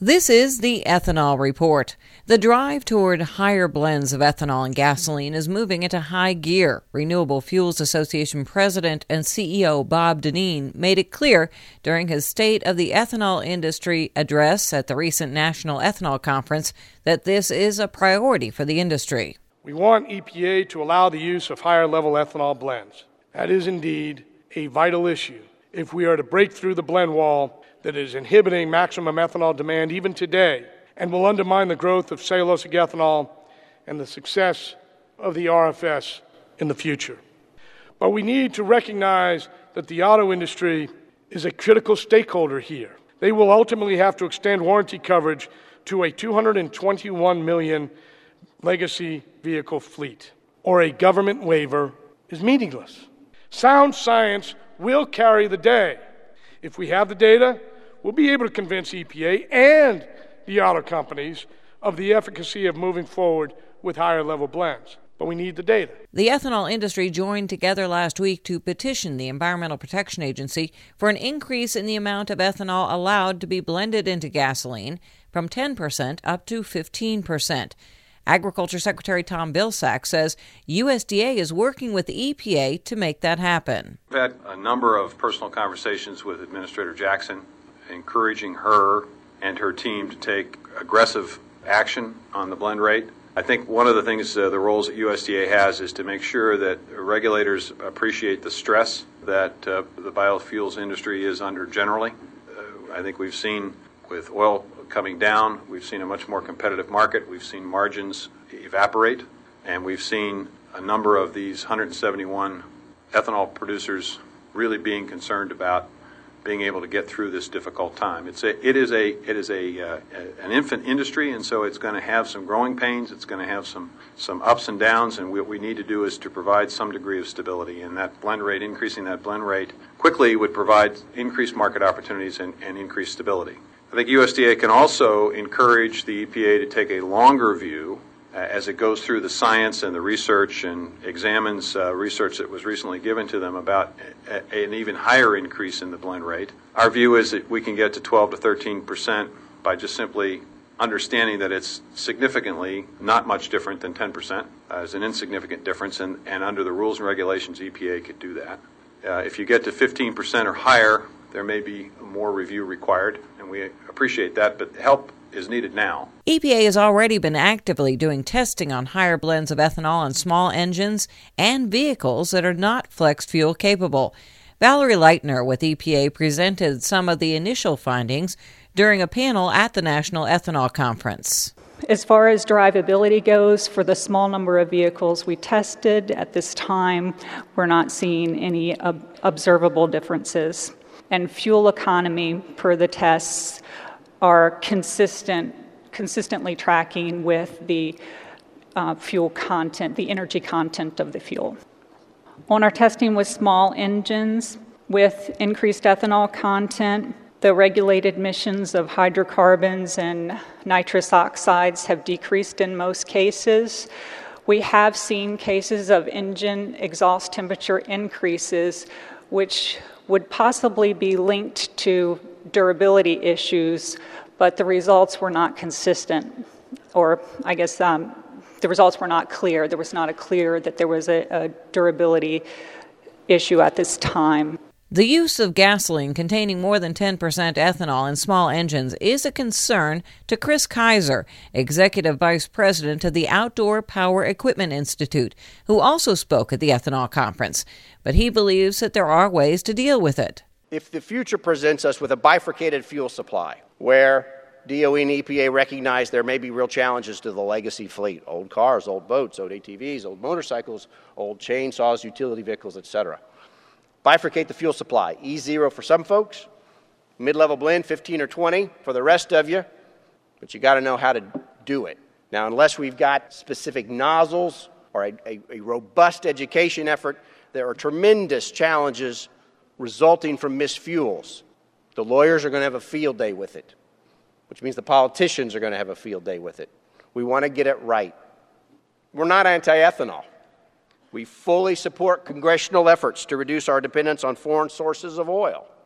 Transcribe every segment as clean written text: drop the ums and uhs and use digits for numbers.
This is the Ethanol Report. The drive toward higher blends of ethanol and gasoline is moving into high gear. Renewable Fuels Association President and CEO Bob Dinneen made it clear during his State of the Ethanol Industry address at the recent National Ethanol Conference that this is a priority for the industry. We want EPA to allow the use of higher-level ethanol blends. That is indeed a vital issue if we are to break through the blend wall that is inhibiting maximum ethanol demand even today and will undermine the growth of cellulosic ethanol and the success of the RFS in the future. But we need to recognize that the auto industry is a critical stakeholder here. They will ultimately have to extend warranty coverage to a 221 million legacy vehicle fleet, or a government waiver is meaningless. Sound science will carry the day. If we have the data, we'll be able to convince EPA and the auto companies of the efficacy of moving forward with higher level blends. But we need the data. The ethanol industry joined together last week to petition the Environmental Protection Agency for an increase in the amount of ethanol allowed to be blended into gasoline from 10% up to 15%. Agriculture Secretary Tom Vilsack says USDA is working with the EPA to make that happen. We've had a number of personal conversations with Administrator Jackson, encouraging her and her team to take aggressive action on the blend rate. I think one of the things, the roles that USDA has is to make sure that regulators appreciate the stress that the biofuels industry is under generally. I think we've seen with oil coming down, we've seen a much more competitive market, we've seen margins evaporate, and we've seen a number of these 171 ethanol producers really being concerned about being able to get through this difficult time. It is an infant industry, and so it's going to have some growing pains. It's going to have some ups and downs, and what we need to do is to provide some degree of stability. And that blend rate, increasing that blend rate quickly, would provide increased market opportunities and increased stability. I think USDA can also encourage the EPA to take a longer view as it goes through the science and the research and examines research that was recently given to them about an even higher increase in the blend rate. Our view is that we can get to 12 to 13% by just simply understanding that it's significantly not much different than 10%. It's an insignificant difference, and under the rules and regulations, EPA could do that. If you get to 15% or higher, there may be more review required, and we appreciate that, but help is needed now. EPA has already been actively doing testing on higher blends of ethanol on small engines and vehicles that are not flex fuel capable. Valerie Leitner with EPA presented some of the initial findings during a panel at the National Ethanol Conference. As far as drivability goes, for the small number of vehicles we tested at this time, we're not seeing any observable differences. And fuel economy, per the tests, are consistently tracking with the fuel content, the energy content of the fuel. On our testing with small engines with increased ethanol content, the regulated emissions of hydrocarbons and nitrous oxides have decreased in most cases. We have seen cases of engine exhaust temperature increases, which would possibly be linked to durability issues, but the results were not consistent, or I guess the results were not clear. There was not a clear that there was a durability issue at this time. The use of gasoline containing more than 10% ethanol in small engines is a concern to Chris Kaiser, Executive Vice President of the Outdoor Power Equipment Institute, who also spoke at the ethanol conference. But he believes that there are ways to deal with it. If the future presents us with a bifurcated fuel supply, where DOE and EPA recognize there may be real challenges to the legacy fleet, old cars, old boats, old ATVs, old motorcycles, old chainsaws, utility vehicles, etc. Bifurcate the fuel supply. E0 for some folks, mid-level blend, 15 or 20 for the rest of you, but you got to know how to do it. Now, unless we've got specific nozzles or a robust education effort, there are tremendous challenges resulting from missed fuels. The lawyers are going to have a field day with it, which means the politicians are going to have a field day with it. We want to get it right. We're not anti-ethanol. We fully support congressional efforts to reduce our dependence on foreign sources of oil.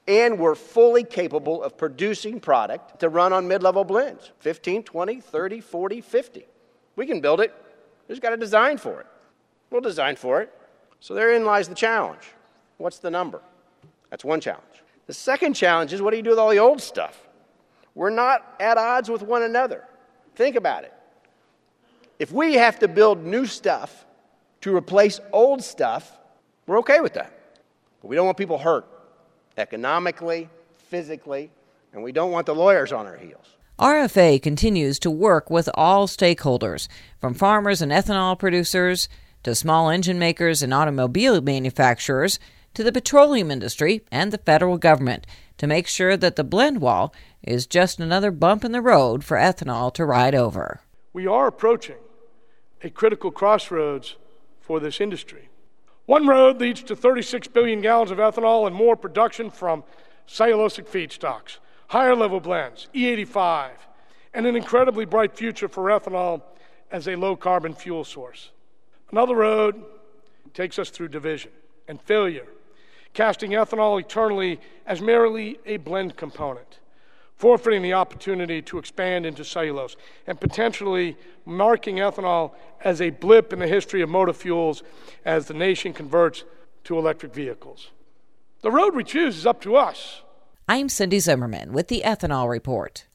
And we're fully capable of producing product to run on mid-level blends, 15, 20, 30, 40, 50. We can build it. We just got to design for it. We'll design for it. So therein lies the challenge. What's the number? That's one challenge. The second challenge is, what do you do with all the old stuff? We're not at odds with one another. Think about it. If we have to build new stuff to replace old stuff, we're okay with that. But we don't want people hurt economically, physically, and we don't want the lawyers on our heels. RFA continues to work with all stakeholders, from farmers and ethanol producers to small engine makers and automobile manufacturers to the petroleum industry and the federal government, to make sure that the blend wall is just another bump in the road for ethanol to ride over. We are approaching a critical crossroads for this industry. One road leads to 36 billion gallons of ethanol and more production from cellulosic feedstocks, higher level blends, E85, and an incredibly bright future for ethanol as a low carbon fuel source. Another road takes us through division and failure, casting ethanol eternally as merely a blend component, forfeiting the opportunity to expand into cellulose, and potentially marking ethanol as a blip in the history of motor fuels as the nation converts to electric vehicles. The road we choose is up to us. I'm Cindy Zimmerman with the Ethanol Report.